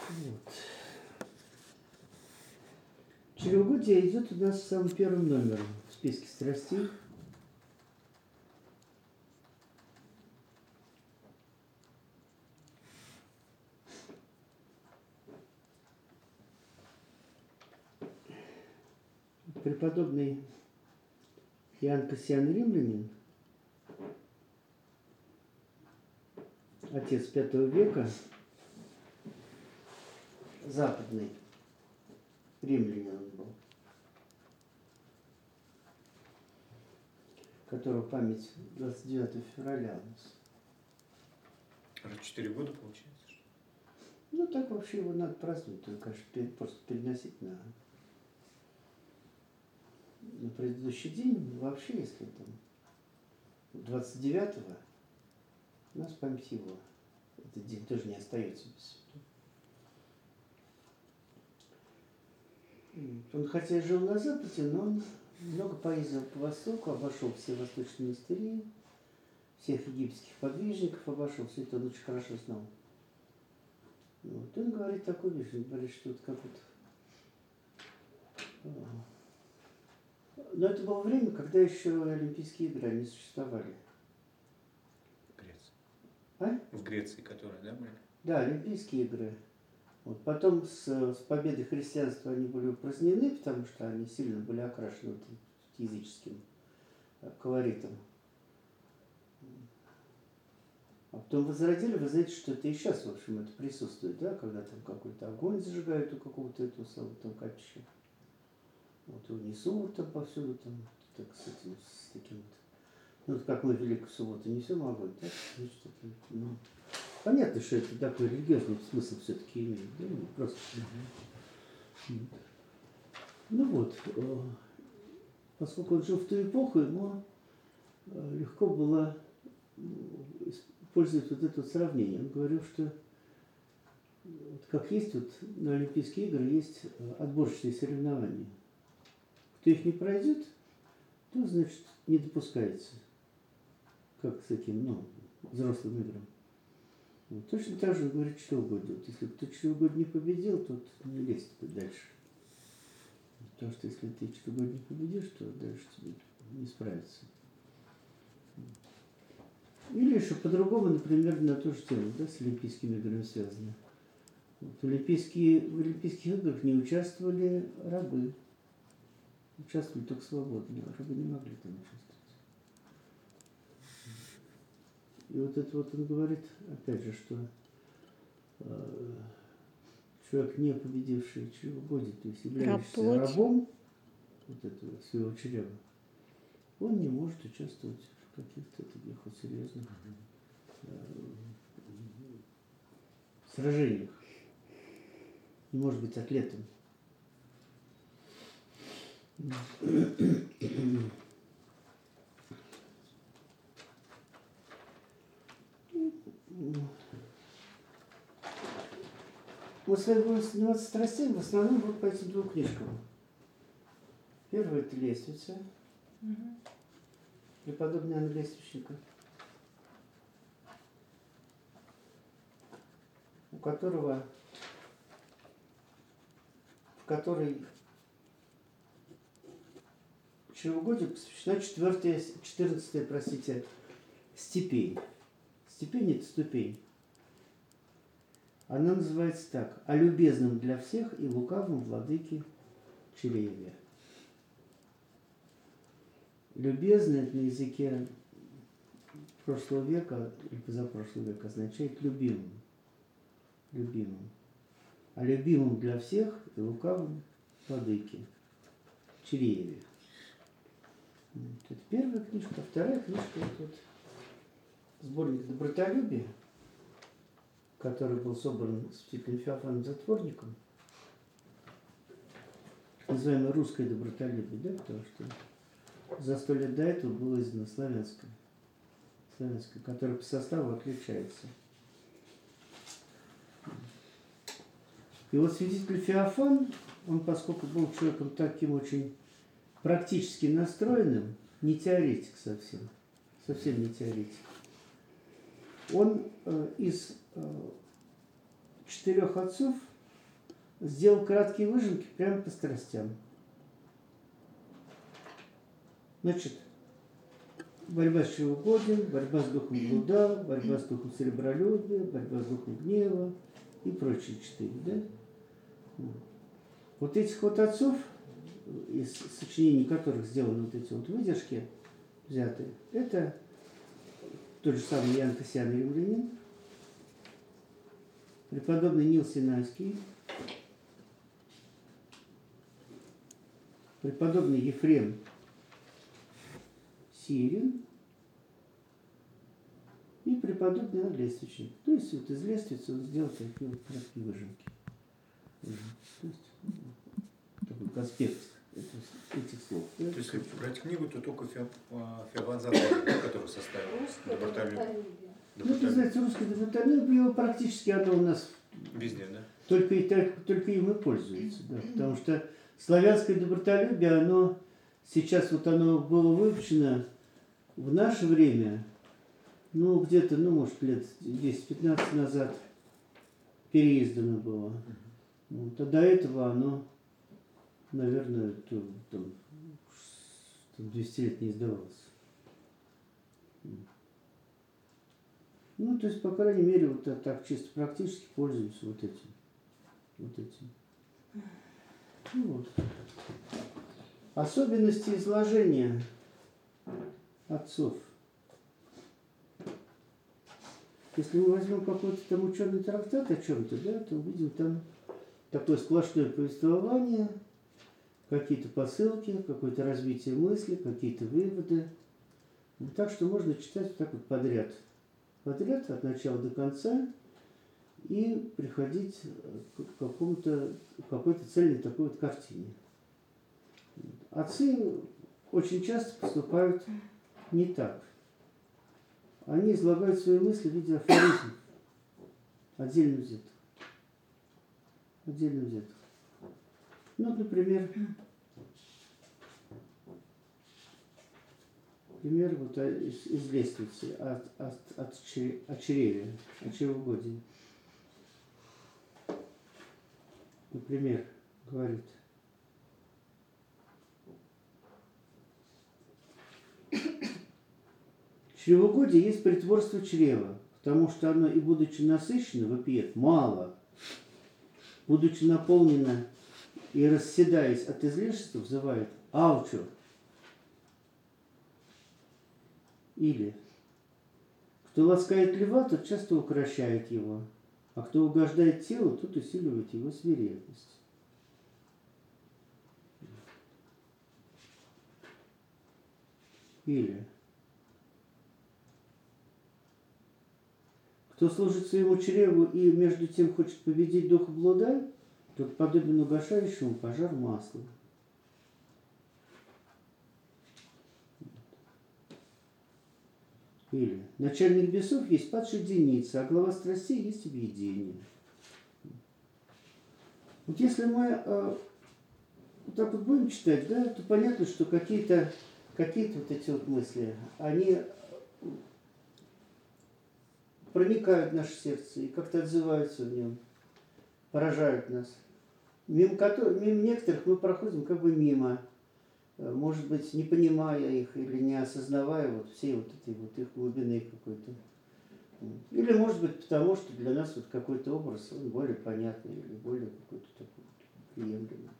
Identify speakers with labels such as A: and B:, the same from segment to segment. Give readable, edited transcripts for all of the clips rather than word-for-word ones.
A: Вот. Чревоугодие идет у нас самым первым номером в списке страстей. Преподобный Иоанн Кассиан Римлянин, отец V века, западный римлянин он был, которого память 29 февраля у нас.
B: Уже 4 года получается?
A: Ну, так вообще его надо праздновать, только, конечно, просто переносить на предыдущий день. Вообще, если там 29-го, у нас память его. Этот день тоже не остается без святого. Он хотя и жил на Западе, но он много поездил по Востоку, обошел все восточные мистерии, всех египетских подвижников обошел, все это он очень хорошо знал. Вот. Он говорит такую вещь, он говорит, что это как вот... Но это было время, когда еще Олимпийские игры не существовали.
B: В Греции.
A: А?
B: В Греции, которые, да, были?
A: Да, Олимпийские игры. Вот. Потом с победой христианства они были упразднены, потому что они сильно были окрашены вот языческим колоритом. А потом возродили, вы знаете, что это и сейчас, в общем, это присутствует, да, когда там какой-то огонь зажигают у какого-то этого самого там капища. Вот его несут там повсюду, там, так, с таким вот. Ну, вот как мы в Великую Субботу несем огонь, так, значит, это, ну, понятно, что это такой религиозный смысл все-таки имеет, да, не просто. Ну вот, поскольку он жил в ту эпоху, ему легко было использовать вот это вот сравнение. Он говорил, что вот как есть вот на Олимпийские игры есть отборочные соревнования. Кто их не пройдет, то, значит, не допускается, как с таким, ну, взрослым играм. Вот. Точно так же он говорит чревоугодие. Вот если кто чревоугодие не победил, то не лезь дальше. Потому что если ты чревоугодие не победишь, то дальше тебе не справиться. Или еще по-другому, например, на ту же тему, да, с Олимпийскими играми связано. Вот. В Олимпийских играх не участвовали рабы. Участвовали только свободные, рабы не могли там участвовать. И вот это вот он говорит, опять же, что человек, не победивший чревоугодие, то есть являющийся рабом вот этого своего чрева, он не может участвовать в каких-то таких вот серьезных сражениях. Не может быть атлетом. Мы с вами будем заниматься страстями в основном вот по этим двум книжкам. Первая – это «Лестница» преподобного Иоанна Лествичника, в которой чревоугодию посвящена 14-я, степень. Степень – это ступень. Она называется так: «О любезном для всех и лукавом владыке Чреве». Любезный на языке прошлого века или позапрошлого века означает любимым. Любимым. А любимым для всех и лукавым владыке Чреве. Это первая книжка. А вторая книжка – это вот сборник «Добротолюбие», который был собран святителем Феофаном Затворником, называемое русское добротолюбие, да, потому что за 100 лет до этого было издано славянское, которое по составу отличается. И вот святитель Феофан, он, поскольку был человеком таким очень практически настроенным, не теоретик совсем не теоретик, он из 4 отцов сделал краткие выжимки прямо по страстям. Значит, борьба с чревоугодием, борьба с духом блуда, борьба с духом серебролюбия, борьба с духом гнева и прочие 4, да? Вот этих вот отцов, из сочинений которых сделаны вот эти вот выдержки взятые, это тот же самый Иоанн Кассиан Римлянин, преподобный Нил Синайский, преподобный Ефрем Сирин и преподобный Иоанн Лествичник. То есть вот из Лествицы он сделал такие вот краткие выжимки. То есть такой конспект этих слов.
B: То есть, если брать книгу, то только Феофан Затворник, который составил добротолюбие.
A: Ну, это называется русское добротолюбие, его практически оно у нас
B: везде, да?
A: Только им и пользуется. Да, потому что славянское добротолюбие, оно сейчас вот оно было выпущено в наше время, ну, где-то, ну, может, лет 10-15 назад переиздано было. Вот, а до этого оно, наверное, там 200 лет не издавалось. Ну, то есть, по крайней мере, вот так чисто практически пользуемся вот этим. Ну, вот. Особенности изложения отцов. Если мы возьмем какой-то там ученый трактат о чем-то, да, то увидим там такое сплошное повествование, какие-то посылки, какое-то развитие мысли, какие-то выводы. Ну, так что можно читать вот так вот подряд от начала до конца и приходить к какой-то цельной такой вот картине. Отцы очень часто поступают не так. Они излагают свои мысли в виде афоризмов, отдельно взятых. Ну, например, вот из Лествицы, о чреве, о чревоугодии. Например, говорит: чревоугодие есть притворство чрева, потому что оно, и будучи насыщено, вопиет мало, будучи наполнено и расседаясь от излишества, взывает аучо. Или кто ласкает льва, тот часто укращает его, а кто угождает телу, тот усиливает его свирепость. Или кто служит своему чреву и между тем хочет победить духа блуда, тот подобен угошающему пожар масла. Или начальник бесов есть падшая единица, а глава страстей есть объедение. Вот если мы вот так вот будем читать, да, то понятно, что какие-то вот эти вот мысли, они проникают в наше сердце и как-то отзываются в нем, поражают нас. Мимо некоторых мы проходим как бы мимо, может быть, не понимая их или не осознавая вот всей вот этой вот их глубины какой-то. Или, может быть, потому что для нас вот какой-то образ, он более понятный или более какой-то такой приемлемый.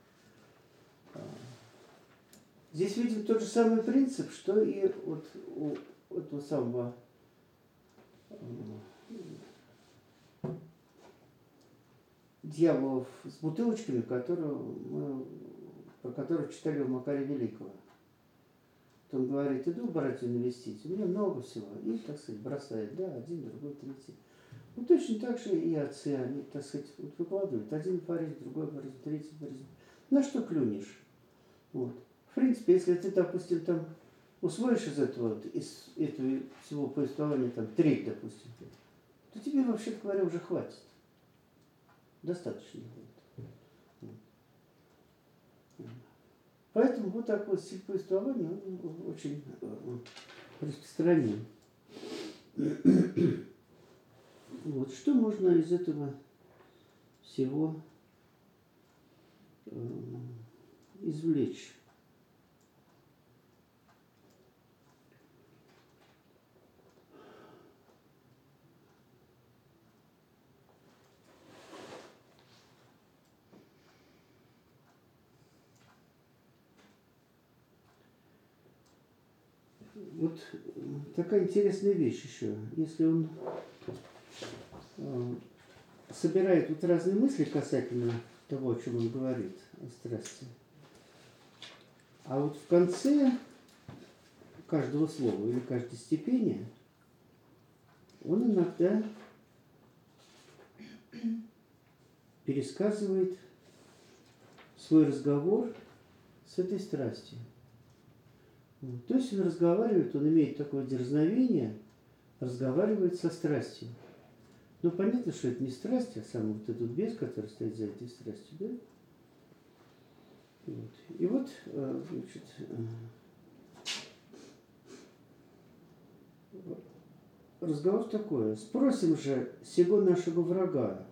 A: Здесь видим тот же самый принцип, что и вот у этого самого дьяволов с бутылочками, про которых читали у Макария Великого. Он говорит: иду братью навестить, у меня много всего. И, так сказать, бросает, да, один, другой, третий. Ну, точно так же и отцы, они, так сказать, вот выкладывают. Один афоризм, другой афоризм, третий афоризм. На что клюнешь? Вот. В принципе, если ты, допустим, там усвоишь из этого всего повествования, там, треть, допустим, то тебе, вообще говоря, уже хватит. Достаточно будет. Поэтому вот так вот стиль повествования, он очень распространен. Вот что можно из этого всего извлечь. Вот такая интересная вещь еще. Если он собирает вот разные мысли касательно того, о чем он говорит, о страсти. А вот в конце каждого слова или каждой степени он иногда пересказывает свой разговор с этой страстью. То есть он разговаривает, он имеет такое дерзновение, разговаривает со страстью. Ну, понятно, что это не страсть, а сам вот этот бес, который стоит за этой страстью, да? Вот. И вот, значит, разговор такой. Спросим же сего нашего врага,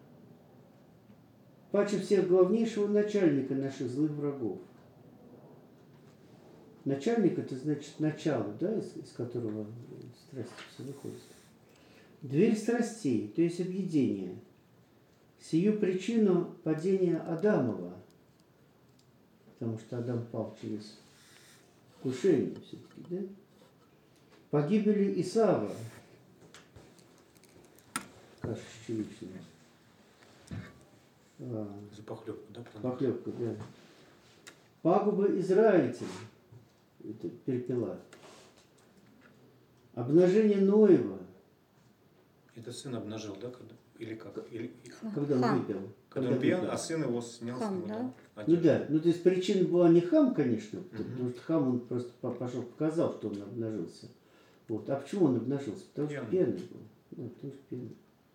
A: паче всех главнейшего начальника наших злых врагов. Начальник – это значит начало, да, из которого страсти все выходят. Дверь страстей, то есть объедение. Сию причину падения Адамова, потому что Адам пал через кушение все-таки, да? Погибели Исава, каша чечевичная.
B: За похлебку, да?
A: Похлебку, да. Пагубы израильтям, это перепела. Обнажение Ноева.
B: Это сын обнажил, да? Или как?
A: Когда он выпил.
B: Когда он пьян, а сын его снял с него, да?
A: Ну да, ну то есть причина была не хам, конечно, потому что хам он просто пошел, показал, что он обнажился. Вот. А почему он обнажился? Потому что пьяный был. Да, потому что пьяный.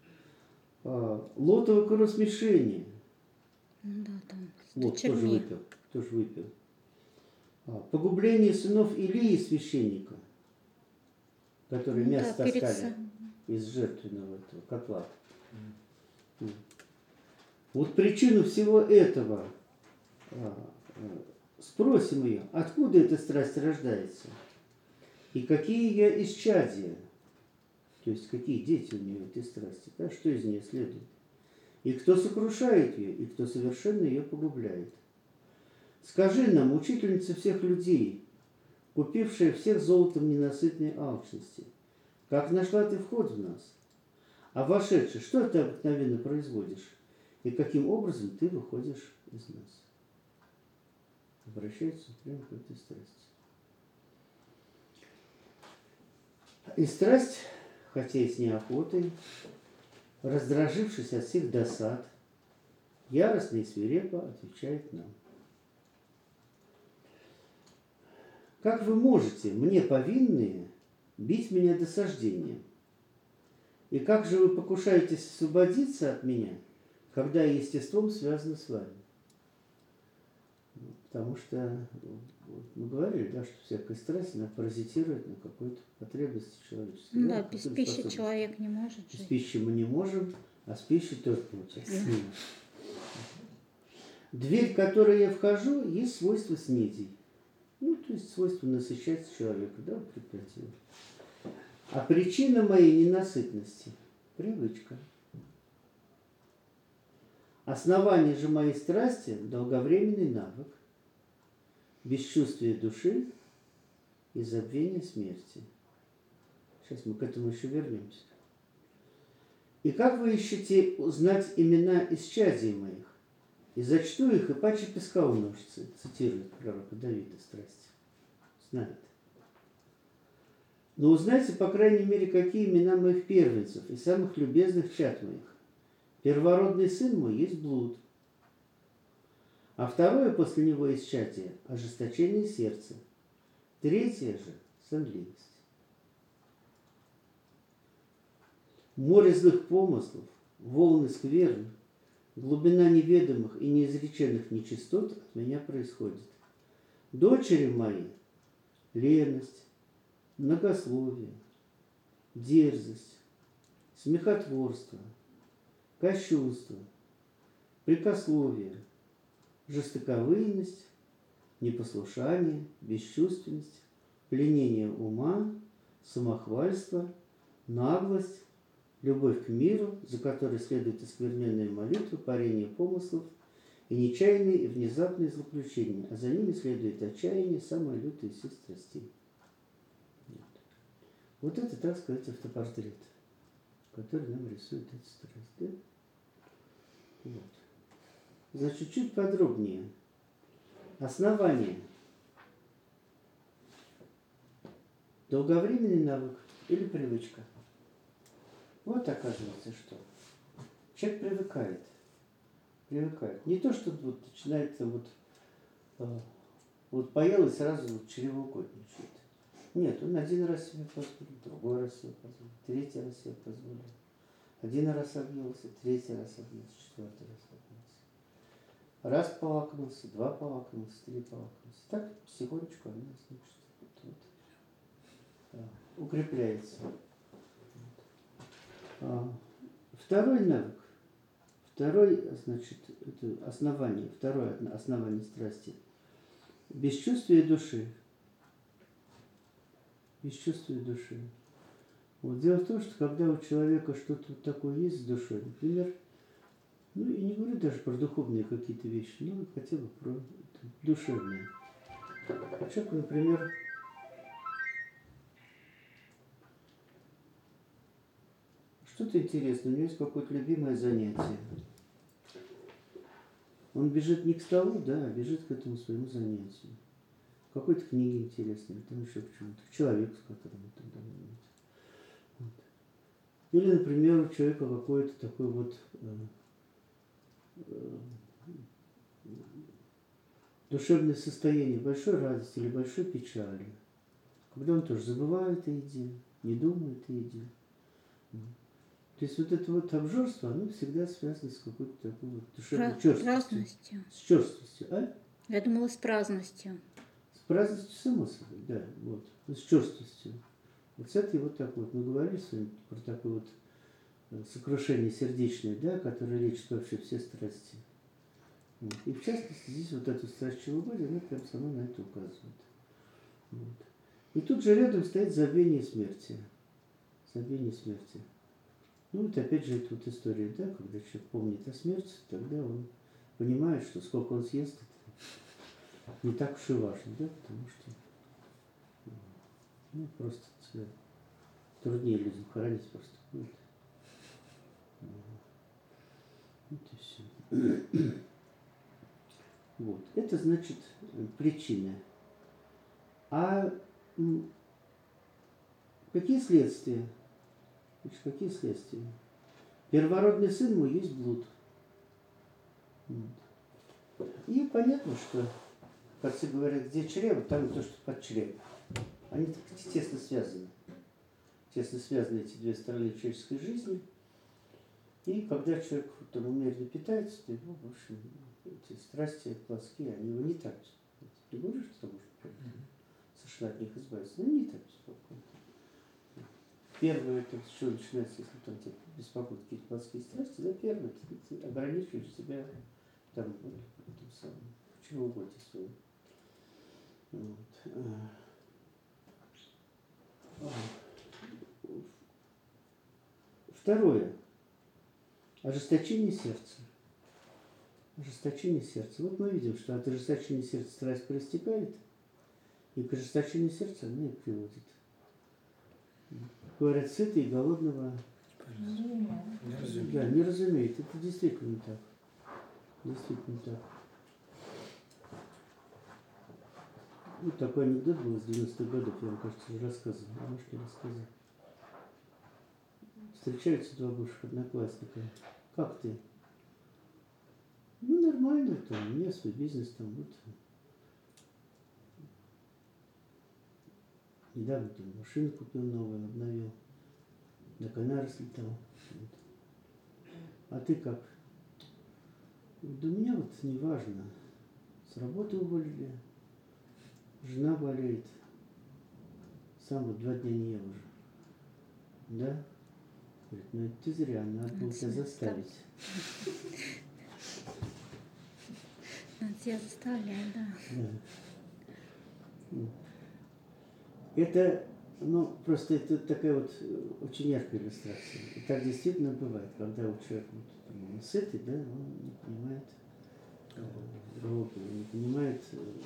A: Лотово кровосмешение.
C: Да, там.
A: Вот, тоже выпил. Погубление сынов Илии, священника, которые мясо таскали из жертвенного этого котла. Вот причину всего этого спросим ее, откуда эта страсть рождается, и какие ее исчадия, то есть какие дети у нее этой страсти, да, что из нее следует, и кто сокрушает ее, и кто совершенно ее погубляет. Скажи нам, учительница всех людей, купившая всех золотом ненасытной алчности, как нашла ты вход в нас? А вошедший, что ты обыкновенно производишь? И каким образом ты выходишь из нас? Обращается прямо к этой страсти. И страсть, хотя и с неохотой, раздражившись от всех досад, яростно и свирепо отвечает нам. Как вы можете, мне повинные, бить меня досаждением? И как же вы покушаетесь освободиться от меня, когда я естеством связано с вами? Потому что мы говорили, да, что всякая страсть, она паразитирует на какой-то потребности человеческой.
C: Да, без пищи человек не может жить.
A: Без пищи мы не можем, а с пищей тоже получается. Дверь, в которую я вхожу, есть свойство снедей. Ну, то есть свойство насыщать человека, да, прекратил. А причина моей ненасытности – привычка. Основание же моей страсти – долговременный навык, бесчувствие души и забвение смерти. Сейчас мы к этому еще вернемся. И как вы ищете узнать имена исчадий моих? И зачту их, и паче песка умножится, цитирует пророка Давида страсти. Знает. Но узнайте, по крайней мере, какие имена моих первенцев и самых любезных чад моих. Первородный сын мой есть блуд, а второе после него исчадие – ожесточение сердца, третье же – сонливость. Море злых помыслов, волны скверн, глубина неведомых и неизреченных нечистот от меня происходит. Дочери мои – леность, многословие, дерзость, смехотворство, кощунство, прикословие, жестоковыйность, непослушание, бесчувственность, пленение ума, самохвальство, наглость, любовь к миру, за которой следует оскверненная молитва, парение помыслов и нечаянные и внезапные злоключения, а за ними следует отчаяние, самое лютое из всех страстей. Вот это, так сказать, автопортрет, который нам рисует эта страсть. Да? Вот. Значит, чуть подробнее. Основание. Долговременный навык или привычка. Вот оказывается, что человек привыкает. Не то, что вот начинает вот поел и сразу вот чревоугодничает. Нет, он один раз себе позволил, другой раз себе позволил, третий раз себе позволил. Один раз объелся, третий раз объелся, четвертый раз объелся. Раз полакнулся, два полакнулся, три полакнулся. Так потихонечку она, значит, укрепляется. Второй навык. Значит, это основание, второе основание страсти. Бесчувствие души. Бесчувствие души. Вот дело в том, что когда у человека что-то вот такое есть с душой, например, ну и не говорю даже про духовные какие-то вещи, но хотя бы про душевные. Человек, например, что-то интересное, у него есть какое-то любимое занятие. Он бежит не к столу, да, а бежит к этому своему занятию. К какой-то книге интересной, там еще к чему-то, к человеку, с которым он там думает. Вот. Или, например, у человека какое-то такое вот душевное состояние большой радости или большой печали, когда он тоже забывает о еде, не думает о еде. То есть вот это вот обжорство, оно всегда связано с какой-то такой вот душевной черствостью. С черствостью, а?
C: Я думала, с праздностью.
A: С праздностью, само собой, да, вот. С черствостью. Вот с этой вот так вот. Мы говорили с вами про такое вот сокрушение сердечное, да, которое лечит вообще все страсти. Вот. И в частности, здесь вот эту страсть чревоугодия, она прям сама на это указывает. Вот. И тут же рядом стоит забвение смерти. Забвение смерти. Ну вот опять же, это вот история, да, когда человек помнит о смерти, тогда он понимает, что сколько он съест, это не так уж и важно, да, потому что ну, просто труднее людям хоронить просто будет. Вот и все. Вот. Это значит причина. А какие следствия? Значит, какие следствия? Первородный сын мой есть блуд. Вот. И понятно, что, как все говорят, где чрево, там и то, что под чревом. Они тесно связаны. Тесно связаны эти две стороны человеческой жизни. И когда человек там умеренно питается, то его, в общем, эти страсти плоские, они его не так. Не говорю, что можно совершенно от них избавиться, но не так спокойно. Первое, это с чего начинается, если там тебя беспокоят какие-то плоские страсти, да, первое, ты ограничиваешь себя там, вот, в этом самом, в чревоугодии своем. Вот. Второе. Ожесточение сердца. Ожесточение сердца. Вот мы видим, что от ожесточения сердца страсть проистекает, и к ожесточению сердца она и приводит. Говорят, сытый и голодного не разумеет. Это действительно так. Действительно так. Вот такой анекдот был из 90-х годов, я вам, кажется, уже рассказывал. А может, не рассказывал. Встречаются два бывших одноклассника. Как ты? Ну, нормально, там, у меня свой бизнес, там, вот. Недавно там машину купил новую, обновил. На Канары слетал. Вот. А ты как? Да у меня вот не важно. С работы уволили. Жена болеет. Сам вот 2 дня не ел уже. Да? Говорит, ну это ты зря, надо было тебя заставить.
C: Надо себя заставлять, да.
A: Да. Это, ну, просто это такая вот очень яркая иллюстрация. И так действительно бывает, когда у человека он сытый, да, он не понимает другого, он не понимает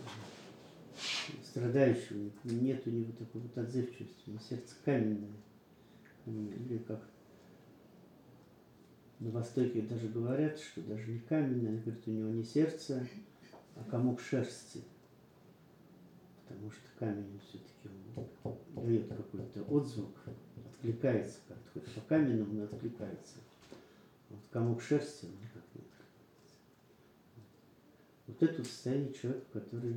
A: страдающего, нет у него такой вот отзывчивости, у него сердце каменное. Или как на Востоке даже говорят, что даже не каменное, говорят, у него не сердце, а комок шерсти. Потому что камень все-таки дает какой-то отзвук, откликается как-то, хоть по каменному, но откликается. Вот комок шерсти, он никак не откликается. Вот это состояние человека, который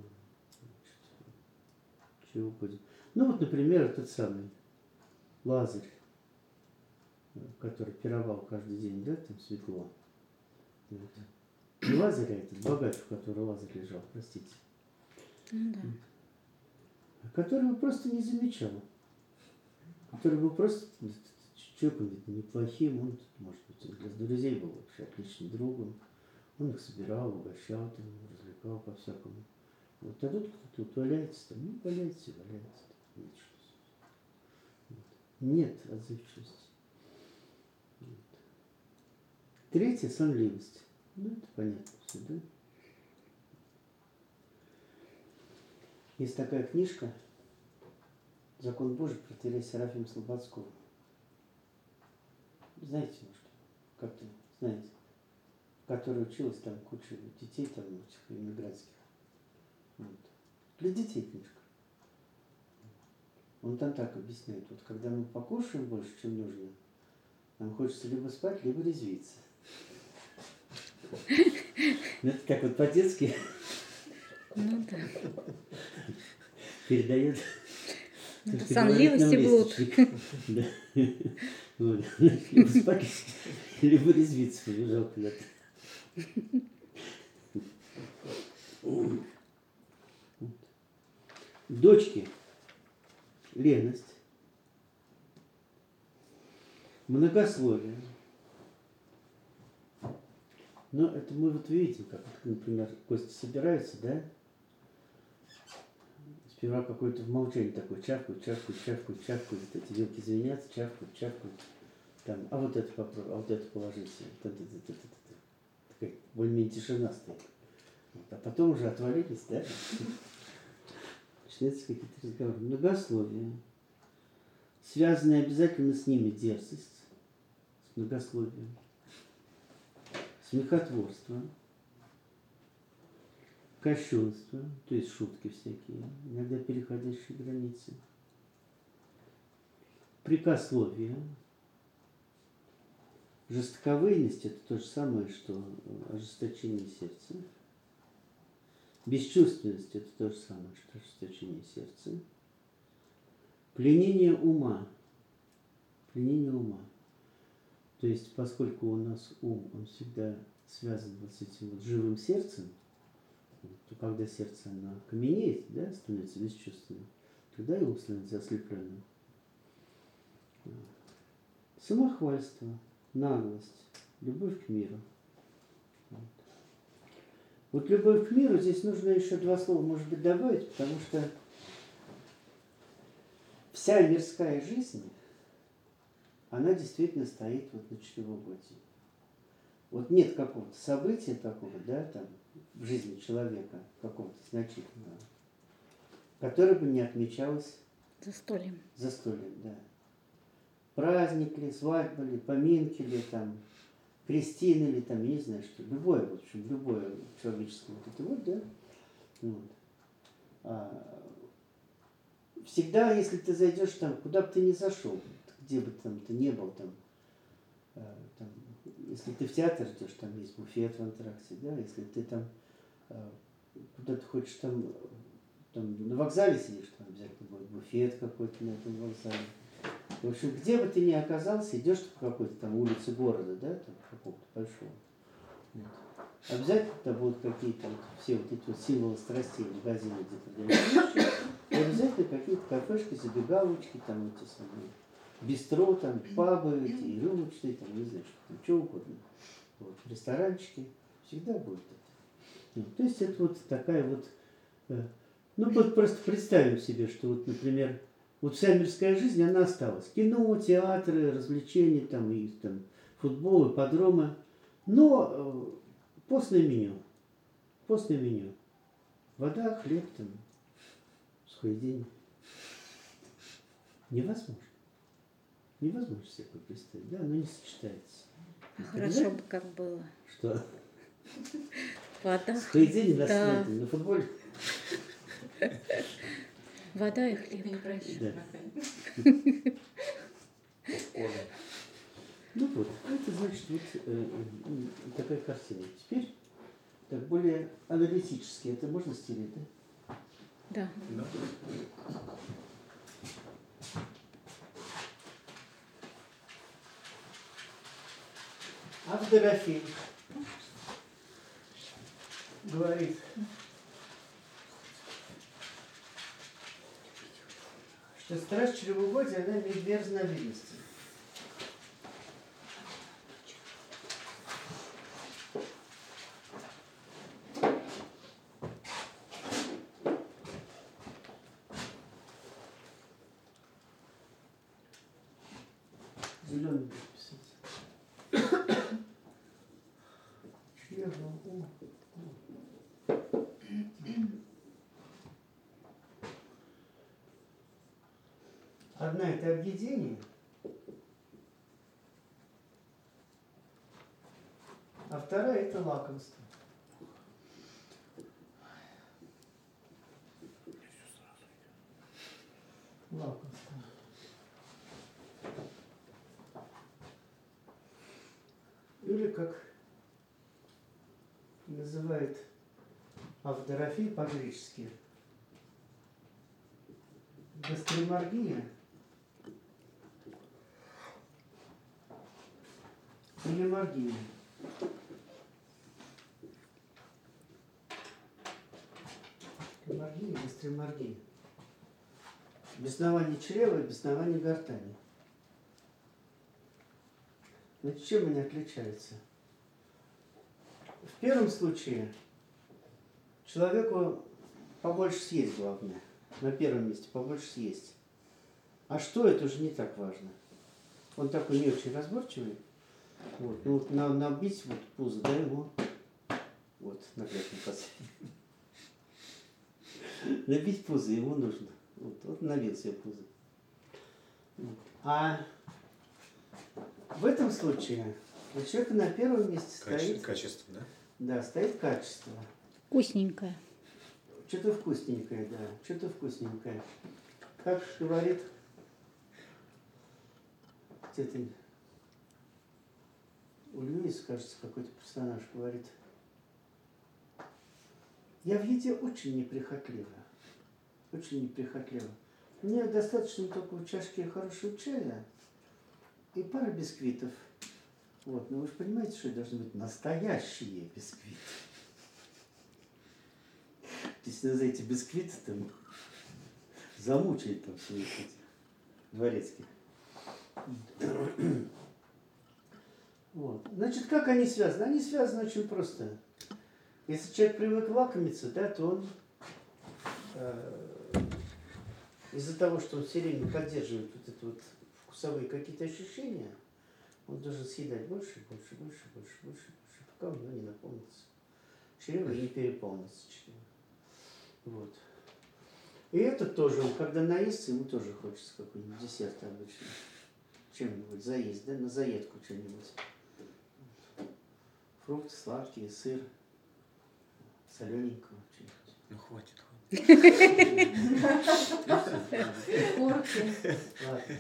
A: чего угодно. Ну вот, например, этот самый Лазарь, который пировал каждый день, да, там светло. Вот. Не Лазарь, а этот богач, в котором Лазарь лежал, простите.
C: Ну да.
A: Который бы просто не замечал. Который был просто человеком, видно, неплохим. Он, может быть, для друзей был вообще отличным другом. Он их собирал, угощал, там, развлекал по-всякому. Вот, а тут кто-то вот валяется, там, ну, валяется и валяется. Там, вот. Нет отзывчивости. Вот. Третье – сонливость. Ну, это понятно все, да? Есть такая книжка «Закон Божий» про Терезию Серафиму Слободского. Знаете, может, как-то знаете, в которой училась там куча детей, там, этих иммигрантских. Вот. Для детей книжка. Он там так объясняет, вот когда мы покушаем больше, чем нужно, нам хочется либо спать, либо резвиться. Это как вот по-детски.
C: Ну да.
A: Передает.
C: Это сонливости будут.
A: Да. Вот. Либо спать, либо резвиться побежал куда-то. Дочки. Леность. Многословие. Но это мы вот видим, как, например, гости собираются, да? Сперва какой-то в молчании такой чавкают, чавкают, чавкают, чавкают, эти вилки звенят, чавкают, чавкают. Там, а вот это попробуй, а вот это положите. Такая более-менее тишина стоит. Вот, а потом уже отвалились, да? Начинаются какие-то разговоры. Многословие. Связанная обязательно с ними дерзость, с многословием. Смехотворство, кощунство, то есть шутки всякие, иногда переходящие границы, прикословие, жестоковыйность – это то же самое, что ожесточение сердца, бесчувственность – это то же самое, что ожесточение сердца, пленение ума, то есть, поскольку у нас ум, он всегда связан вот с этим вот живым сердцем, то когда сердце оно каменеет, да, становится бесчувственным, тогда и ум становится ослепленным. Самохвальство, наглость, любовь к миру. Вот любовь к миру, здесь нужно еще два слова, может быть, добавить, потому что вся мирская жизнь, она действительно стоит вот на чревоугодии. Вот нет какого-то события такого, да, там, в жизни человека, какого-то значительного, которое бы не отмечалось
C: Застольем.
A: Застольем, да. Праздник ли, свадьба ли, поминки ли, там, крестины ли, там, я не знаю, что, любое, в общем, любое человеческое вот это вот, да. Вот. Всегда, если ты зайдешь там, куда бы ты ни зашел, где бы там ты не был, там, если ты в театр идешь, там есть буфет в антракте, да, если ты там куда ты хочешь там на вокзале сидишь, там обязательно будет буфет какой-то на этом вокзале. В общем, где бы ты ни оказался, идешь по какой-то там улице города, да, там какого-то большого. Вот. Обязательно там будут какие-то вот, все вот эти вот символы страстей, магазины, где-то и обязательно какие-то кафешки, забегалочки, там эти самые бистро, там пабы, эти и рюмочные, там, не знаю, что там, что угодно. Вот, ресторанчики. Всегда будет это. Ну, то есть это вот такая вот... Ну, вот просто представим себе, что вот, например, вот вся мирская жизнь, она осталась. Кино, театры, развлечения, там, и там, футбол, ипподромы. Но постное меню. Постное меню. Вода, хлеб, там, сухой день. Невозможно. Невозможно себе такое представить. Да, оно не сочетается.
C: Хорошо бы как было.
A: Что?
C: Вода.
A: Сухой день
C: Да.
A: на футболе.
C: Вода и хлеб.
A: Да. Ну вот, это значит вот такая картина. Теперь так более аналитически. Это можно стереть, да?
C: Да.
B: Да.
A: Авдорофей говорит, что страсть чревоугодия, она имеет две разновидности. Зеленый писать. Одна это объедение, а вторая это лакомство. Лакомство. Или как называет Авдорофей по-гречески, гастромаргия или маргия. Маргия, гастромаргия. Беснование чрева и беснование гортани. Значит, чем они отличаются? В первом случае человеку побольше съесть главное. На первом месте побольше съесть. А что, это уже не так важно. Он такой не очень разборчивый. Вот. Ну, вот набить вот пузо, да, ему вот наглядно посмотреть. Набить пузо ему нужно. Вот набил себе пузо. А в этом случае у человека на первом месте стоит...
B: Качество, да?
A: Да, стоит качество.
C: Вкусненькое.
A: Что-то вкусненькое, да. Что-то вкусненькое. Как говорит где-то у Льюиса, кажется, какой-то персонаж говорит: я в еде очень неприхотлива. Очень неприхотлива. Мне достаточно только чашки хорошего чая и пара бисквитов. Вот. Но вы же понимаете, что это должны быть настоящие бисквиты. Если за эти бисквиты там замучает там своих этих дворецких. Вот. Значит, как они связаны? Они связаны очень просто. Если человек привык лакомиться, да, то он из-за того, что он все время поддерживает вот это вот вкусовые какие-то ощущения, он должен съедать больше, больше, больше, больше, больше, больше, пока у него не наполнится чрево и не переполнится чрево. Вот. И этот тоже, он когда наестся, ему тоже хочется какой-нибудь десерт обычно. Чем-нибудь заесть, да, на заедку что-нибудь. Фрукты сладкие, сыр, солененького что-нибудь.
B: Ну хватит, хватит.
A: Ладно.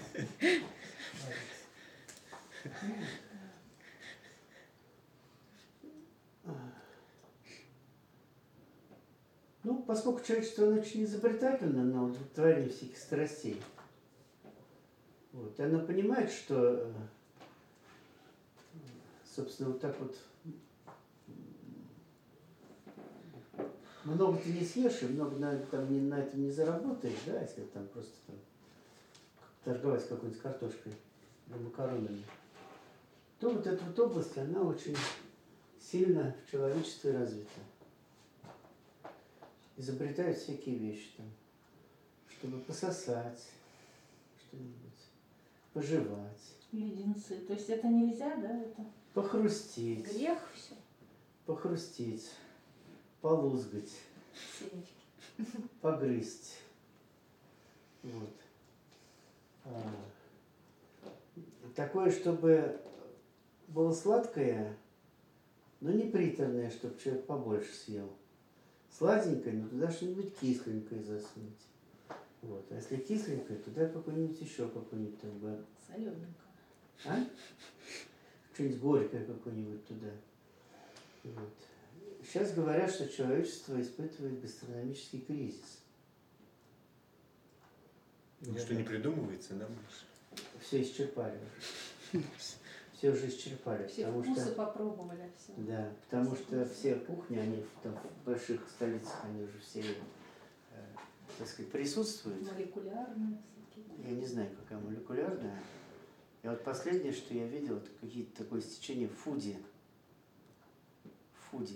A: Ну, поскольку человечество очень изобретательно на удовлетворение всяких страстей, вот, и оно понимает, что, собственно, вот так вот много ты не съешь, и много на этом не заработаешь, да, если там просто там торговать какой-нибудь картошкой или макаронами, то вот эта вот область, она очень сильно в человечестве развита. изобретают всякие вещи там, чтобы пососать что-нибудь, пожевать,
D: Леденцы. То есть это нельзя, да? Это
A: похрустеть,
D: грех все.
A: похрустеть, полузгать,
D: Синички.
A: погрызть. Вот. Такое, чтобы было сладкое, но не приторное, чтобы человек побольше съел. Сладенькое, но туда что-нибудь кисленькое засунуть. Вот. А если кисленькое, туда какой-нибудь еще какой-нибудь там бы.
D: Солененько.
A: А? Что-нибудь горькое какое-нибудь туда. Вот. Сейчас говорят, что человечество испытывает гастрономический кризис.
B: Ничто не придумывается, да, больше?
A: Все исчерпали уже. Все уже исчерпали.
D: Все
A: потому
D: вкусы
A: что,
D: попробовали. Все.
A: да, потому что все кухни, они там, в больших столицах, они уже все, так сказать, присутствуют.
D: Молекулярные всякие.
A: Я не знаю, какая молекулярная. И вот последнее, что я видел, это какие-то такое стечение фуди. Фуди.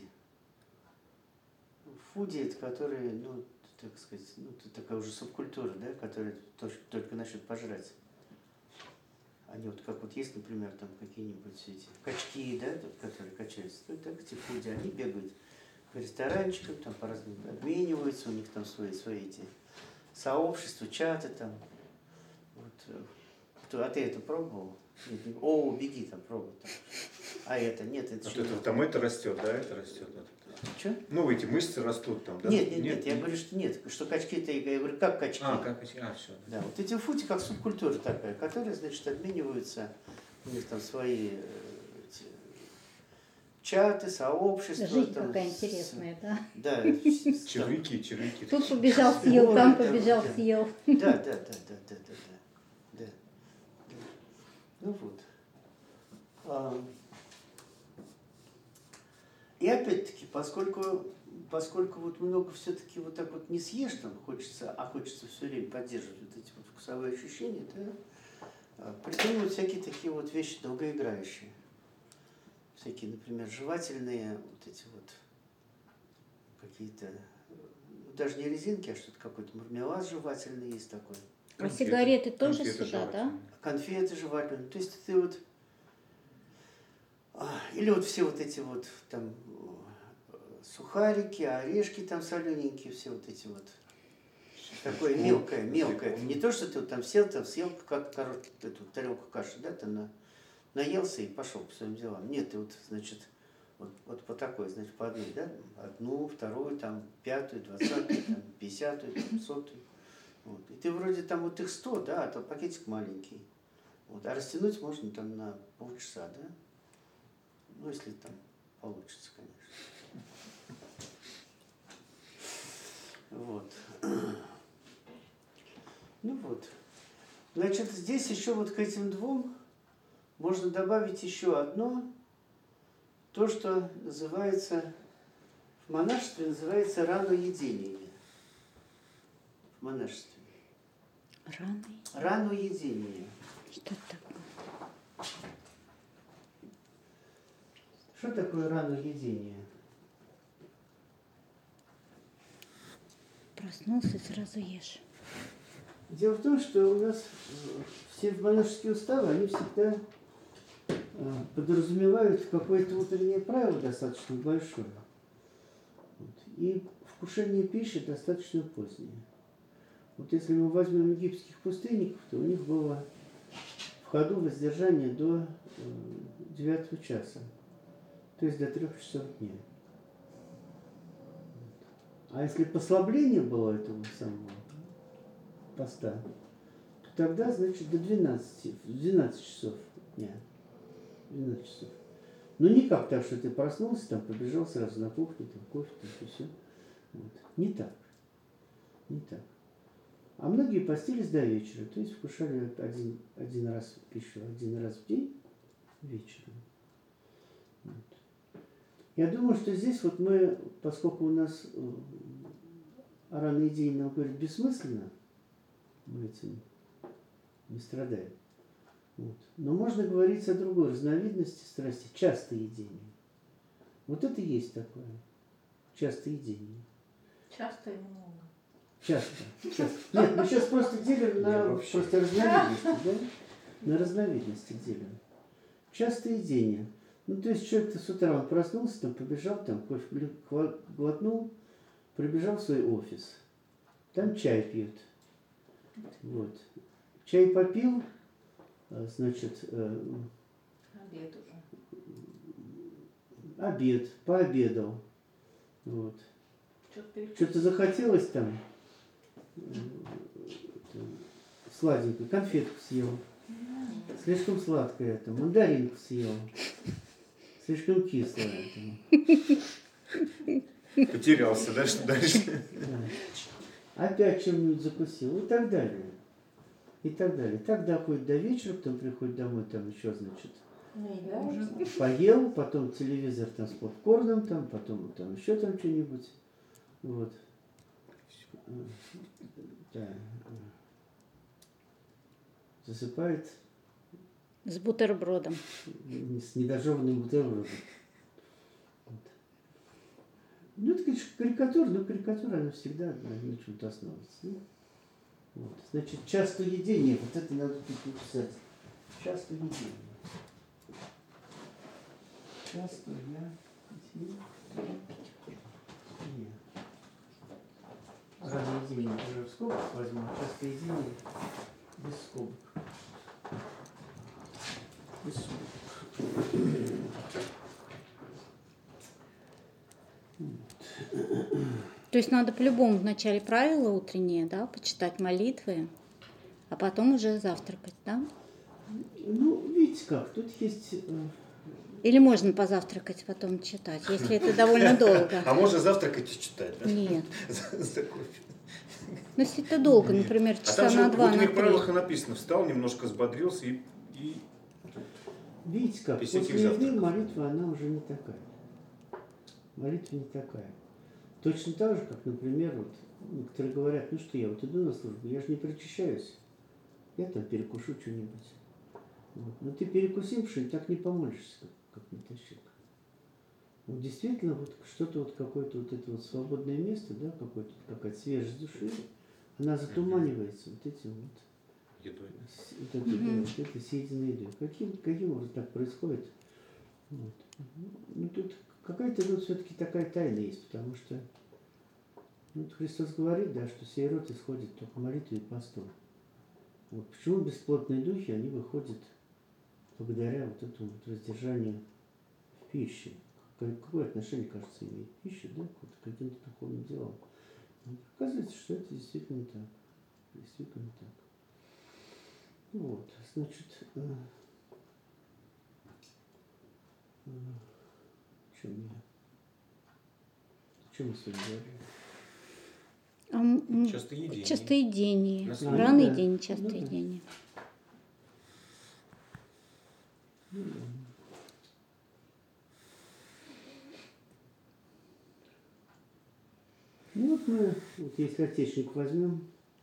A: Фуди, это которые, ну, так сказать, ну, это такая уже субкультура, да, которая только насчет пожрать. Они вот как вот есть, например, там какие-нибудь эти качки, да, которые качаются, ну, так эти фуди, они бегают по ресторанчикам, там по-разному обмениваются, у них там свои эти сообщества, чаты там. Вот. А ты это пробовал? Нет, не... О, беги там, пробуй там. А это, нет, это
B: Вот это, там это растет, да, это растет. Вот.
A: Что?
B: Ну, эти мышцы растут там, да?
A: Нет, я говорю, что нет, что качки-то, я говорю, как качки.
B: Как качки, все.
A: Да, вот эти фути как субкультура такая, которая, значит, обмениваются, у них там свои эти, чаты, сообщества.
C: Жизнь
A: там,
C: какая интересная, да?
A: Да.
B: Червяки.
C: Тут побежал, съел, там побежал, съел.
A: Да. Ну вот. И опять-таки, поскольку вот много все-таки вот так вот не съешь, там хочется все время поддерживать вот эти вот вкусовые ощущения, да, придумывают всякие такие вот вещи долгоиграющие. Всякие, например, жевательные вот эти вот какие-то, даже не резинки, а что-то какой-то мармелад жевательный есть такой.
C: А сигареты тоже
B: конфеты
C: сюда, да?
A: Конфеты жевательные. То есть ты вот... Или вот все вот эти вот там сухарики, орешки там солененькие, все вот эти вот. Такое мелкое. Это не то, что ты вот там сел, там съел как эту тарелку каши, да, ты наелся и пошел по своим делам. Нет, ты вот, значит, вот по такой, значит, по одной, да? Одну, вторую, там, 5-ю, 20-ю, там, 50-ю, там, 100-ю. Вот. И ты вроде там вот их 100, да, а то пакетик маленький. Вот. А растянуть можно там на полчаса, да? Ну, если там получится, конечно. Вот. Ну вот. Значит, здесь еще вот к этим двум можно добавить еще одно, то, что называется, в монашестве называется раноедение. В монашестве. Раноедение.
C: Что это такое?
A: Что такое раноедение?
C: Проснулся и сразу ешь.
A: Дело в том, что у нас все монашеские уставы, они всегда подразумевают какое-то внутреннее правило достаточно большое. Вот. И вкушение пищи достаточно позднее. Вот если мы возьмем египетских пустынников, то у них было в ходу воздержание до 9 часа, то есть до 3 часов дня. А если послабление было этого самого поста, то тогда, значит, до 12 часов дня. 12 часов. Ну, не как так, что ты проснулся, там, побежал сразу на кухню, там, кофе, там, и все. Вот. Не так. А многие постились до вечера, то есть вкушали один раз пищу, один раз в день вечером. Вот. Я думаю, что здесь вот мы, поскольку у нас раноедение нам говорит бессмысленно, мы этим не страдаем. Вот. Но можно говорить о другой разновидности страсти, частое едение. Вот это и есть такое, частое едение.
D: Часто и много.
A: Часто. Нет, мы сейчас просто делим
B: Я
A: на
B: вообще-
A: просто разновидности, да? На разновидности делим. Частое едение. Ну, то есть человек-то с утра он проснулся, там побежал, там кофе глотнул, прибежал в свой офис. Там чай пьет. Вот. Чай попил, значит,
D: Обед уже.
A: обед, пообедал. Вот.
D: Что-то
A: Что-то захотелось там сладенькое, конфетку съел. Слишком сладкое это, мандаринку съел. Слишком кислое это.
B: Потерялся, да, что дальше?
A: Да. Опять чем-нибудь закусил и так далее. И так далее. Так доходит до вечера, потом приходит домой, там еще, значит, поел, потом телевизор там с попкорном, там, потом там еще там что-нибудь. Вот. Да. Засыпает
C: С бутербродом.
A: с недожеванным бутербродом. Вот. Ну, это, конечно, карикатура, но карикатура, она всегда на чем-то основывается. Ну, вот. Значит, частое едение, вот это надо тут написать. Частое едение. Частое едение. Разное едение уже в скобках возьму, а частое едение без скобок. Без скобок.
C: То есть надо по-любому вначале правила утренние, да, почитать молитвы, а потом уже завтракать, да?
A: Ну, видите как, тут есть...
C: Или можно позавтракать, потом читать, если это довольно долго.
B: А можно завтракать и читать, да?
C: Нет.
B: За кофе.
C: Ну, если это долго, например,
B: А
C: часа
B: там же
C: на
B: в
C: 2, на
B: утренних
C: 3.
B: правилах и написано: встал, немножко взбодрился и
A: Видите как,
B: Без
A: после
B: всяких
A: еды
B: завтраков.
A: молитва, она уже не такая. Молитва не такая. Точно так же, как, например, вот, некоторые говорят, ну что, я вот иду на службу, я же не причащаюсь. Я там перекушу что-нибудь. Вот. Но ты перекуси, потому что и так не помолишься, как натощак. Вот действительно, вот что-то вот какое-то вот это вот свободное место, да, какая-то свежесть души, она затуманивается вот этим вот.
B: едой.
A: Вот это съеденной едой. Каким образом так происходит? Вот. Ну, тут какая-то вот все-таки такая тайна есть, потому что вот Христос говорит, да, что сей род исходит только молитвой и постом. Вот. Почему бесплотные духи, они выходят благодаря вот этому вот воздержанию в пище. Какое отношение, кажется, имеет пища, да, вот, к каким-то духовным делам. Вот. Оказывается, что это действительно так. Действительно так. Вот, значит, чем мы сегодня говорили?
B: Частоедение.
C: Частоедение.
B: На службе.
C: Рано
A: Да.
C: день
A: Ну
C: частоедение.
A: Ну вот мы, вот если отечник возьмем,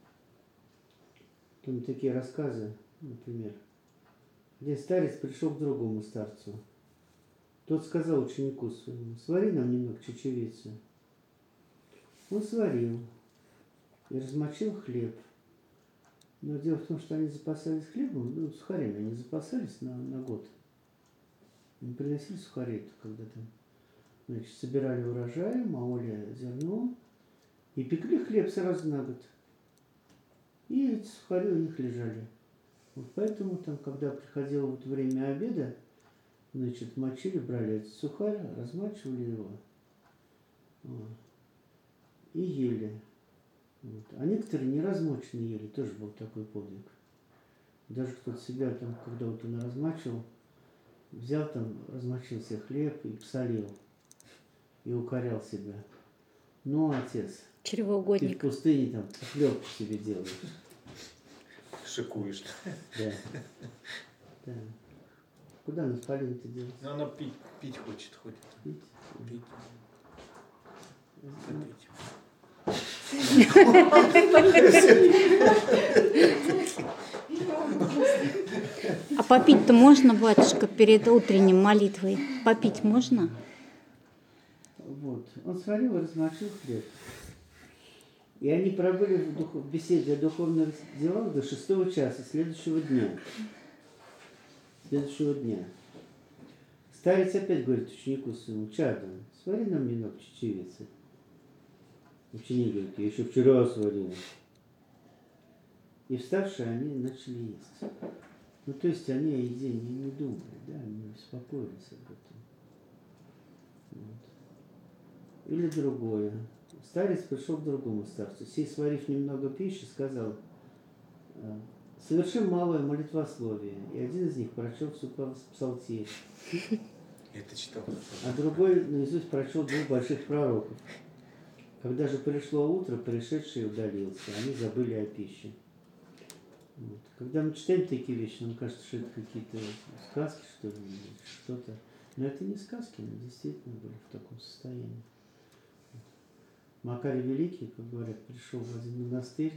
A: там такие рассказы, например. Один старец пришел к другому старцу. Тот сказал ученику своему: свари нам немного чечевицы. Он сварил и размочил хлеб. Но дело в том, что они запасались хлебом, ну, сухарями они запасались на год. Они приносили сухари, когда там, значит, собирали урожай, мололи зерно и пекли хлеб сразу на год. И эти сухари у них лежали. Вот поэтому там, когда приходило вот время обеда, значит, мочили, брали этот сухарь, размачивали его вот, и ели. Вот. А некоторые неразмоченные ели, тоже был такой подвиг. Даже кто-то себя там, когда вот он размачивал, взял там, размочил себе хлеб и посолил. И укорял себя. Ну, отец, ты в
C: Чревоугодник.
A: пустыне там хлебку себе делаешь.
B: Шикуешь.
A: Да. Да. Куда нас полин-то делать?
B: Ну, она пить хочет, ходит.
A: Видите?
B: Пить. Попить.
C: А попить-то можно, батюшка, перед утренней молитвой? Попить можно?
A: Вот. Он сварил и размочил хлеб. И они пробыли в беседе о духовных делах до 6 часа следующего дня. Старец опять говорит ученику своему: чадо, свари нам немного чечевицы. Ученик говорит: я еще вчера сварил. И вставшие они начали есть. Ну, то есть они о еде не думали, да, они не беспокоились об этом. Вот. Или другое. Старец пришел к другому старцу. Сей, сварив немного пищи, сказал: совершим малое молитвословие. И один из них прочел всю псалтирь.
B: Это читал.
A: А другой наизусть прочел 2 больших пророков. Когда же пришло утро, пришедший удалился. Они забыли о пище. Вот. Когда мы читаем такие вещи, нам кажется, что это какие-то сказки, что ли, что-то. Но это не сказки, они действительно были в таком состоянии. Макарий Великий, как говорят, пришел в один монастырь,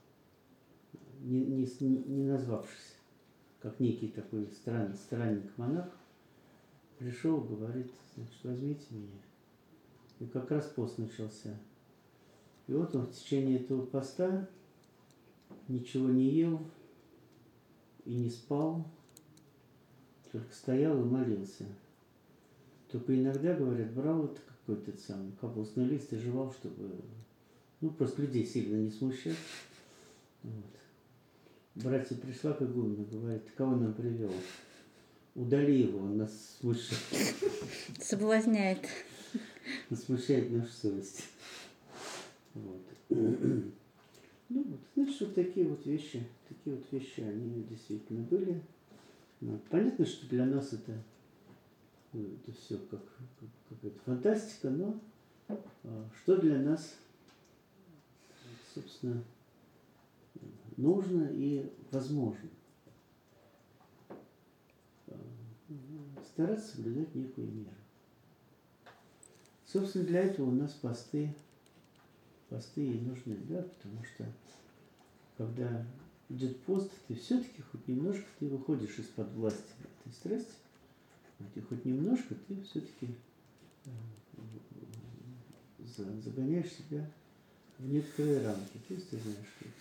A: не назвавшись, как некий такой странник-монах, пришел и говорит: значит, возьмите меня. И как раз пост начался. И вот он в течение этого поста ничего не ел и не спал, только стоял и молился. Только иногда, говорят, брал вот какой-то самый капустный лист и жевал, чтобы, ну, просто людей сильно не смущать. Вот. Братья пришла к игумену, говорит: кого нам привел? Удали его, он нас смущает.
C: Соблазняет.
A: Он смущает нашу совесть. Вот. Ну вот, значит, вот такие вот вещи, они действительно были. Вот. Понятно, что для нас это все как какая-то фантастика, но что для нас, собственно, нужно и возможно. Стараться соблюдать некую меру. Собственно, для этого у нас посты и нужны, да, потому что когда идет пост, ты все-таки хоть немножко ты выходишь из-под власти этой страсти, и хоть немножко ты все-таки загоняешь себя в некоторые рамки. То есть ты знаешь, что это.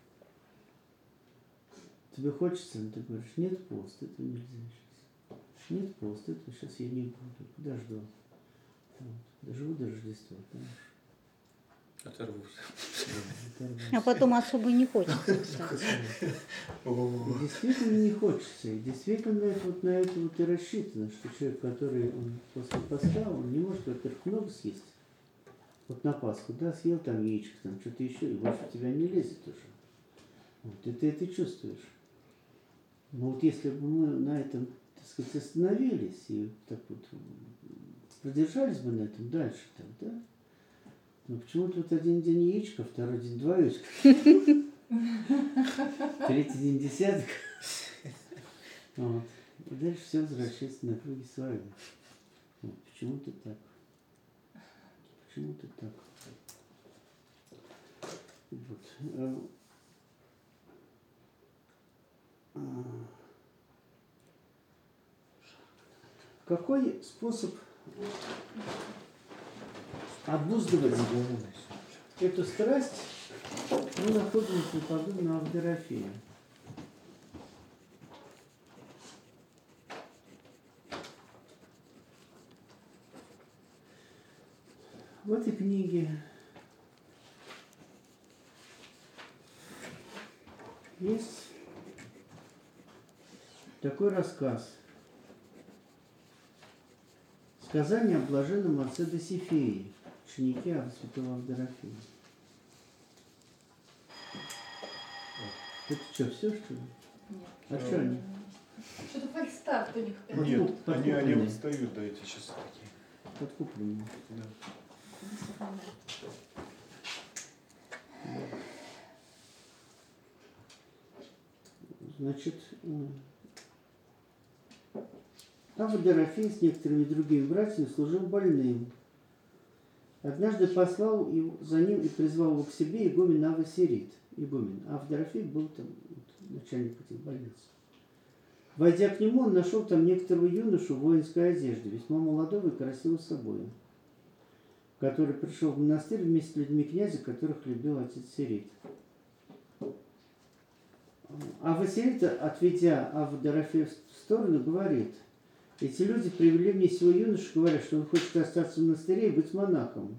A: Тебе хочется, но ты говоришь: нет пост, это нельзя сейчас. Нет пост, это сейчас я не буду, подожду. Вот. Доживу до Рождества, потому что
B: Оторвусь.
C: А потом особо не хочется, кстати.
A: И действительно не хочется. И действительно вот на это вот и рассчитано, что человек, который он после поста, он не может, во-первых, много съесть. Вот на Пасху, да, съел там яичко, там что-то еще, и больше у тебя не лезет уже. Вот, и ты это чувствуешь. Но вот если бы мы на этом, так сказать, остановились и так вот продержались бы на этом дальше, там, да? Но почему-то вот один день яичко, второй день 2 яичка, третий день десяток. Вот. И дальше все возвращается на круги своя. Вот. Почему-то так. Почему-то так. Вот. Какой способ обуздывать эту страсть мы находим у преподобного Авдорофея. В этой книге есть такой рассказ. Сказание о блаженном отце Досифее, ученике святого Авдорофея. Это что, все, что ли?
D: Нет.
A: А что они?
D: Что-то фальстарт у них.
B: Нет, они
A: подкупленные.
B: отстают, да, эти часы такие.
A: Подкупленные.
B: Да.
A: Значит, Авдорофей с некоторыми другими братьями служил больным. Однажды послал за ним и призвал его к себе игумен Аввасирит. Игумен. А Авдорофей был там начальник этих больниц. Войдя к нему, он нашел там некоторого юношу в воинской одежде, весьма молодого и красивого собой. который пришел в монастырь вместе с людьми князя, которых любил отец Сирит. А Василит, отведя Аву Дорофею в сторону, говорит: эти люди привели мне сего юношу, говоря, что он хочет остаться в монастыре и быть монахом.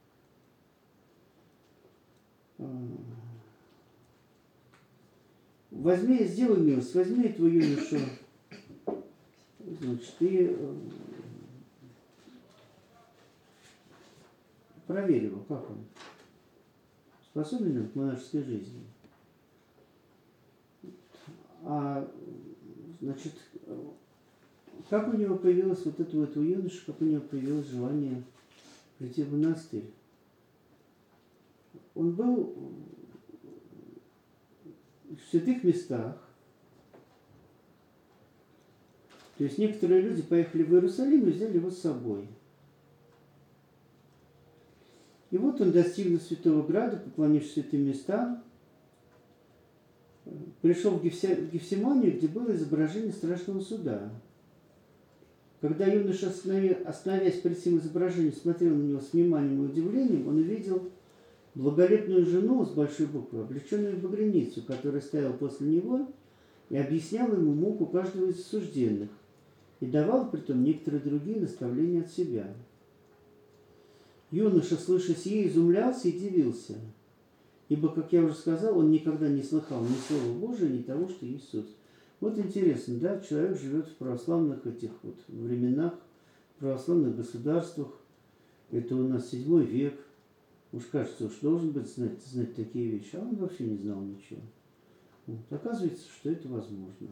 A: Возьми, сделай милость, возьми этого юношу, значит, и проверь его, как он, способен ли он к монашеской жизни. Значит, как у него появилось вот это вот у юноши, как у него появилось желание прийти в монастырь? Он был в святых местах. То есть некоторые люди поехали в Иерусалим и взяли его с собой. И вот он, достигнув Святого Града, поклонившись святым местам, пришел в Гефсиманию, где было изображение страшного суда. Когда юноша, остановясь перед этим изображением, смотрел на него с вниманием и удивлением, он увидел благолепную жену с большой буквы, облеченную в багряницу, которая стояла после него и объясняла ему муку каждого из осужденных и давала притом некоторые другие наставления от себя. Юноша, слыша сие, изумлялся и дивился, ибо, как я уже сказал, он никогда не слыхал ни Слова Божия, ни того, что есть суд. Вот интересно, да, человек живет в православных этих вот временах, в православных государствах, это у нас 7 век, уж кажется, уж должен быть знать такие вещи, а он вообще не знал ничего. Вот. Оказывается, что это возможно.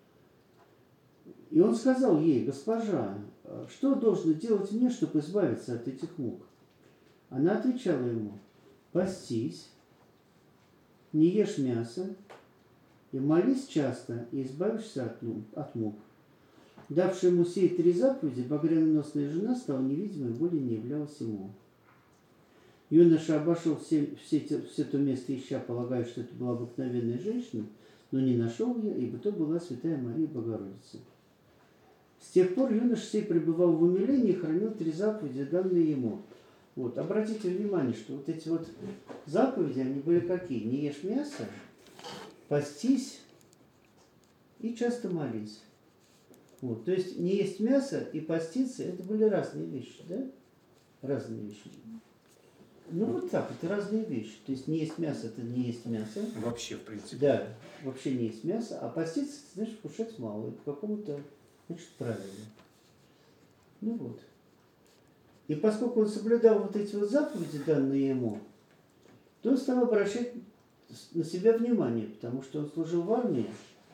A: И он сказал ей: госпожа, что должно делать мне, чтобы избавиться от этих мук? Она отвечала ему: постись, не ешь мясо и молись часто, и избавишься от мук. Давшая ему сей 3 заповеди, багряноносная жена стала невидимой, более не являлась ему. Юноша обошел все то место, ища, полагая, что это была обыкновенная женщина, но не нашел ее, ибо то была святая Мария Богородица. С тех пор юноша сей пребывал в умилении и хранил 3 заповеди, данные ему. Вот. Обратите внимание, что вот эти вот заповеди, они были какие? Не ешь мясо, постись и часто молись. Вот. То есть не есть мясо и поститься, это были разные вещи, да? Разные вещи. Ну вот так, это разные вещи. То есть не есть мясо, это не есть мясо.
B: Вообще, в принципе.
A: Да, вообще не есть мясо, а поститься, это значит кушать мало, и по какому-то, значит, правильно. Ну вот. И поскольку он соблюдал вот эти вот заповеди, данные ему, то он стал обращать на себя внимание, потому что он служил в армии.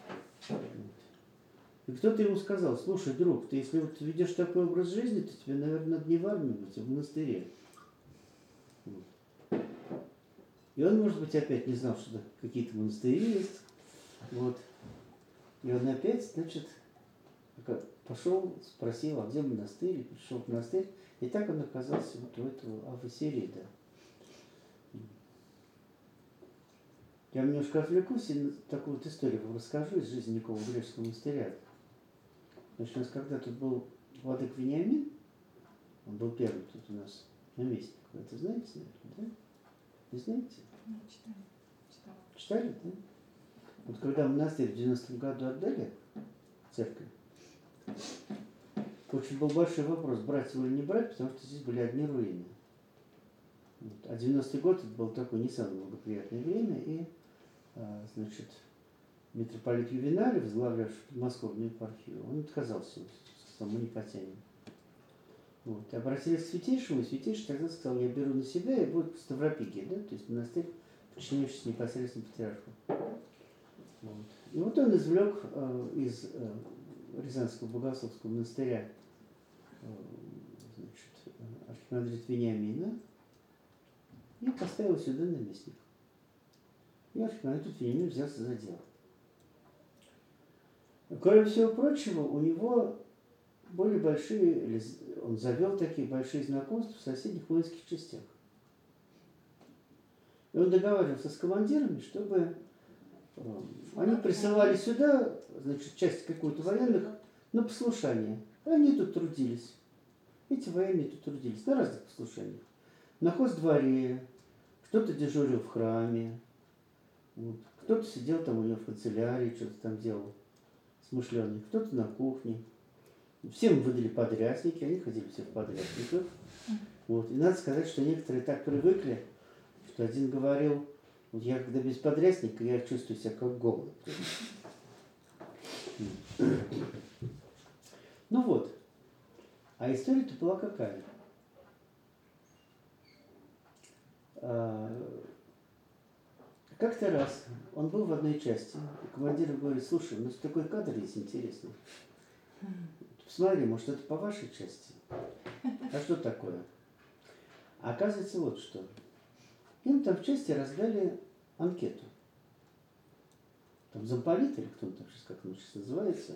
A: И кто-то ему сказал: слушай, друг, ты если вот ведешь такой образ жизни, то тебе, наверное, надо не в армии быть, а в монастыре. Вот. И он, может быть, опять не знал, что какие-то монастыри есть. Вот. И он опять, значит, пошел, спросил, а где монастырь, и пришел в монастырь. И так он оказался вот у этого Авы Сирита. Я немножко отвлекусь и такую вот историю вам расскажу из жизни Николы Греческого монастыря. Значит, у нас когда тут был владыка Вениамин, он был первый тут у нас наместник. Вы это знаете, наверное, да? Не знаете? Читали, да? Вот когда монастырь в 90-м году отдали церковь, очень был большой вопрос, брать его или не брать, потому что здесь были одни руины. Вот. А 90-й год это было такое не самое благоприятное время, и, значит, митрополит Ювеналий, возглавлявший подмосковную епархию, он отказался, сказал: мы не потянем. Вот. И обратились к святейшему, и святейший тогда сказал: я беру на себя, и будет Ставропигия, да, то есть монастырь, подчинившийся непосредственно патриарху. Вот. И вот он извлек из Рязанского богословского монастыря, значит, архимандрита Вениамина и поставил сюда наместник. И архимандрит Вениамин взялся за дело. Кроме всего прочего, у него более большие, он завел такие большие знакомства в соседних воинских частях. И он договаривался с командирами, чтобы они присылали сюда, значит, часть какую-то военных на послушание. И они тут трудились. Эти военные тут трудились на разных послушаниях. на хоздворе, кто-то дежурил в храме, вот. Кто-то сидел там у него в канцелярии, что-то там делал, смышленый, кто-то на кухне. Всем выдали подрясники, они ходили все в подрясниках. Вот. И надо сказать, что некоторые так привыкли, что один говорил, вот я когда без подрясника, я чувствую себя как голый. Ну вот. А история-то была какая? Как-то раз он был в одной части, и командир говорит: слушай, у нас такой кадр есть интересный. Посмотри, может, это по вашей части? А что такое? А оказывается, вот что. Им там в части раздали анкету. Там замполит, или кто он там сейчас, как он сейчас называется,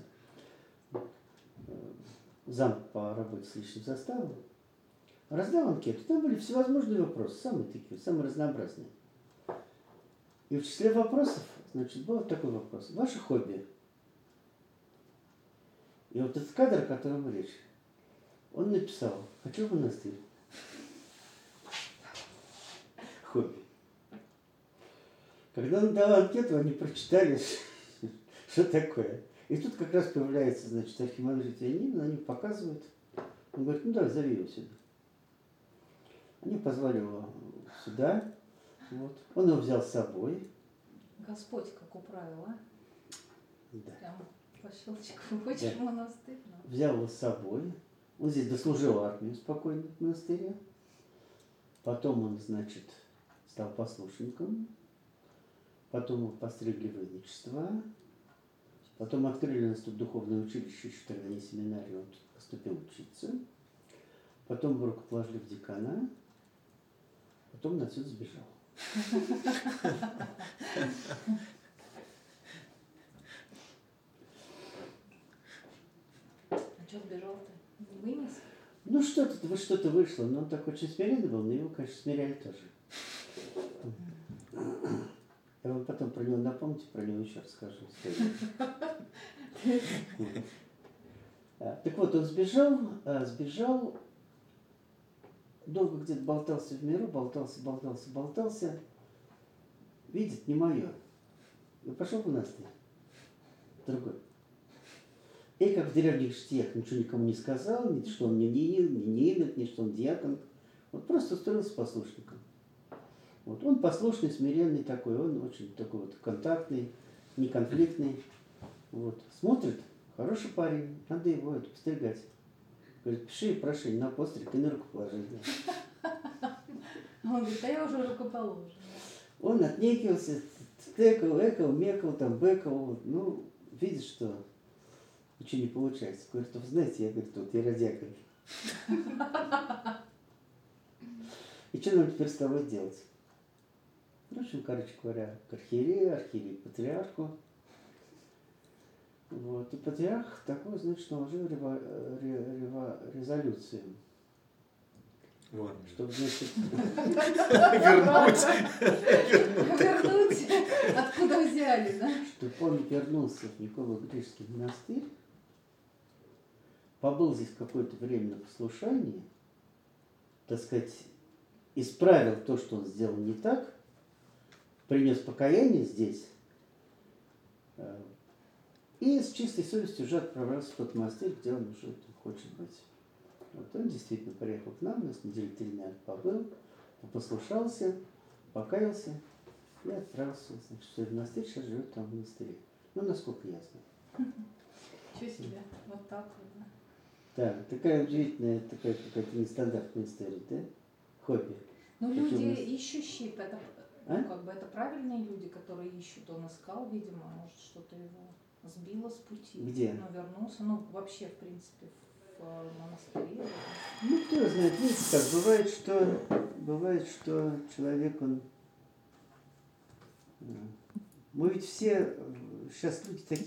A: зам по работе с личным составом, раздал анкету. Там были всевозможные вопросы, самые такие, самые разнообразные. И в числе вопросов, значит, был такой вопрос: ваше хобби. И вот этот кадр, о котором речь, он написал: хочу в монастырь. Хобби. Когда он дал анкету, они прочитали, что такое. И тут как раз появляется, значит, архимандрит Ионин, они показывают. Он говорит: ну давай, зови его сюда. Они позвали его сюда. Вот. Он его взял с собой.
D: Господь как управил, а?
A: Да.
D: Прям по щелчку. Хочешь в монастырь?
A: Взял его с собой. Он здесь дослужил армию спокойно в монастыре. Потом он, значит, стал послушником. Потом его постригли в иночество. Потом открыли у нас тут духовное училище, еще тогда не семинарию, он поступил учиться. Потом его рукоположили в декана. Потом он отсюда сбежал.
D: А что сбежал-то? Вынес?
A: Ну что-то вышло, но он так очень смиренный был, но его, конечно, смиряли тоже. Я вам потом про него напомните, про него еще расскажу. Так вот, он сбежал, долго где-то болтался в миру, болтался. Видит, не мое. И пошел в монастырь. Другой. И как в древних житиях ничего никому не сказал, ни что он не инок, ни что он диакон. Вот просто устроился послушником. Вот. Он послушный, смиренный такой, он очень такой вот контактный, неконфликтный. Вот. Смотрит, хороший парень, надо его постригать. Говорит: пиши прошение на постриг и на рукоположение.
D: Он говорит: а я уже рукоположен.
A: Он отнекивался, экал, мекал, там, бэкал. Ну, видит, что ничего не получается. Говорит: вы знаете, я, говорит, вот еродякой. И что нам теперь с тобой делать? В общем, короче говоря, к архиерею, патриарху. Вот. И патриарх такой, значит, наложил резолюцию.
B: Вот.
A: Чтобы, значит,
D: Вернуть? Откуда взяли, да?
A: чтобы он вернулся в Николо-Греческий монастырь, побыл здесь какое-то время на послушании, так сказать, исправил то, что он сделал не так, принес покаяние здесь, и с чистой совестью уже отправился в тот монастырь, где он уже хочет быть. Вот он действительно приехал к нам, у нас недели 3, наверное, побыл, послушался, покаялся и отправился, значит, в монастырь, сейчас живет там в монастыре. Ну, насколько я знаю.
D: Чего себе? Вот так вот, да?
A: Да, такая удивительная, такая какая-то нестандартная история, да? Хобби.
D: Ну,
A: Причем
D: люди
A: нас-
D: ищущие, это,
A: А?
D: ну, как бы это правильные люди, которые ищут. Он искал, видимо, может, что-то его сбило с пути.
A: Где?
D: Но вернулся. Ну, вообще, в принципе, в монастыре.
A: Ну, кто его знает, видите, как бывает, что человек, он... Мы ведь все, сейчас люди такие,